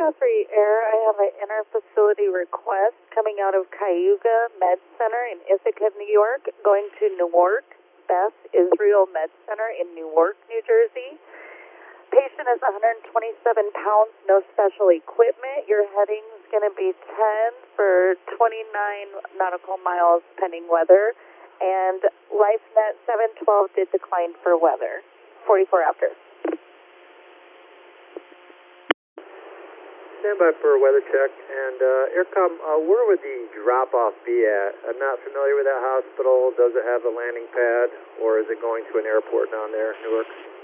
Free Air, I have an inter-facility request coming out of Cayuga Med Center in Ithaca, New York, going to Newark Beth Israel Med Center in Newark, New Jersey. Patient is 127 pounds, no special equipment. Your heading's going to be 10 for 29 nautical miles pending weather. And LifeNet 712 did decline for weather. 44 after. Stand by for a weather check. And Aircom, where would the drop-off be at? I'm not familiar with that hospital. Does it have a landing pad, or is it going to an airport down there, Newark?